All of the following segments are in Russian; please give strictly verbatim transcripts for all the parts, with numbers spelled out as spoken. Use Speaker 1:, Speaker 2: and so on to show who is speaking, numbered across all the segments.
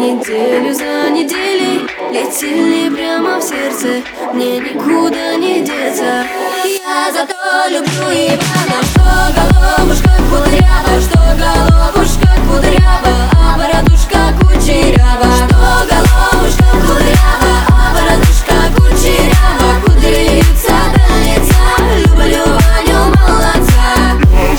Speaker 1: Неделю за неделей летели прямо в сердце, мне никуда не деться. Я зато люблю Ивана, что головушка кудрява, что головушка кудрява, а бородушка кучерява. Что головушка кудрява, а бородушка кучерява, кудри вьются до лица. Люблю Ваню молодца.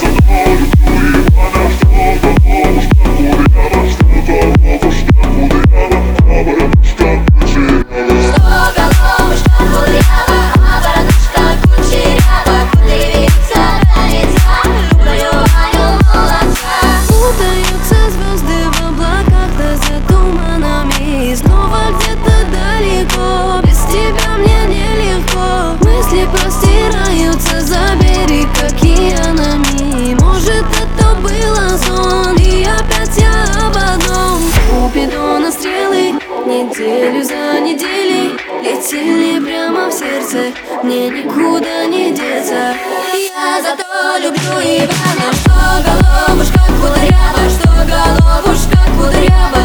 Speaker 1: Простираются за берег океанами. Может, это было сон, и опять я об одном. Купидона стрелы неделю за неделей летели прямо в сердце, мне никуда не деться. Я зато люблю Ивана, что головушка кудрява, что головушка кудрява.